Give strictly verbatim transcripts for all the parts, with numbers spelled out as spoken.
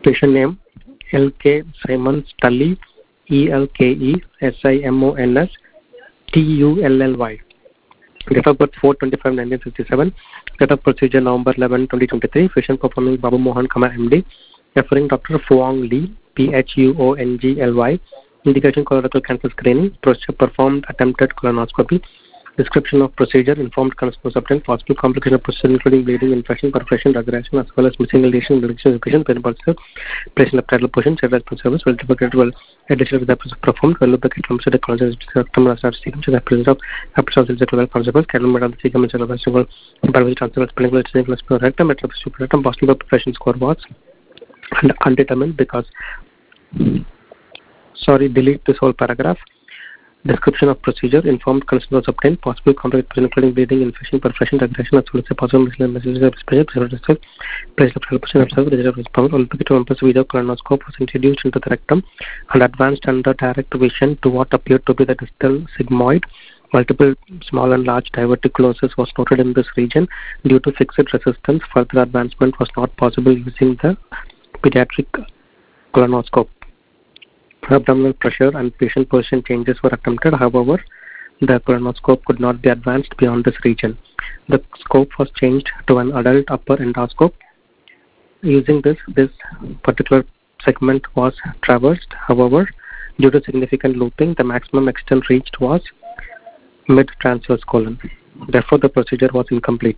Patient name L K Simons Tully, E L K E S I M O N S T U L L Y. Date of birth four twenty-five nineteen sixty-seven. Date of procedure November eleventh twenty twenty-three. Patient performing Babu Mohan, M D. Referring Doctor Phuong Lee, P H U O N G L Y. Indication colorectal cancer screening. Procedure performed attempted colonoscopy. Description of procedure, informed consent was obtained. Possible complication of procedure including bleeding, infection, perforation, regression, as well as missing lesion, reduction, education, pain, positive, placement of title position, said response service, well typical, well additional with the performed, well lubricated from the colonized rectum, as are sequence, the presence of episodes of the well consequence, cattle metal, the segment, and the single, parallel transfer, spinning, single, rectum, metal, superrectum, Boston profession score was and undetermined because, sorry, delete this whole paragraph. Description of procedure, informed consent was obtained. Possible complications including bleeding, infection, perforation, regression, as well as a possible messages of special preservative, place of celebration observed, the result was found. Olympic to impulse video colonoscope was introduced into the rectum and advanced under direct vision to what appeared to be the distal sigmoid. Multiple small and large diverticulosis was noted in this region. Due to fixed resistance, further advancement was not possible using the pediatric colonoscope. Abdominal pressure and patient position changes were attempted. However, the colonoscope could not be advanced beyond this region. The scope was changed to an adult upper endoscope. Using this, this particular segment was traversed. However, due to significant looping, the maximum extent reached was mid-transverse colon. Therefore, the procedure was incomplete.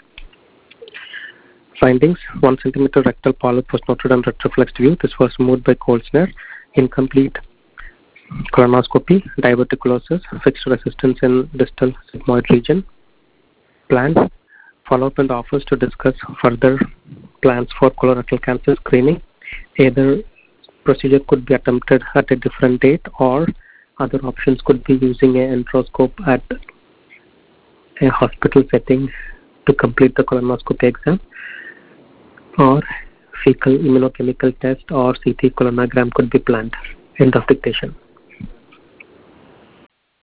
Findings: one centimeter rectal polyp was noted on retroflexed view. This was removed by Kolsner. Incomplete colonoscopy, diverticulosis, fixed resistance in distal sigmoid region. Plans: follow up in the office to discuss further plans for colorectal cancer screening. Either procedure could be attempted at a different date, or other options could be using a enteroscope at a hospital setting to complete the colonoscopy exam, or fecal immunochemical test or C T colonogram could be planned. End of dictation.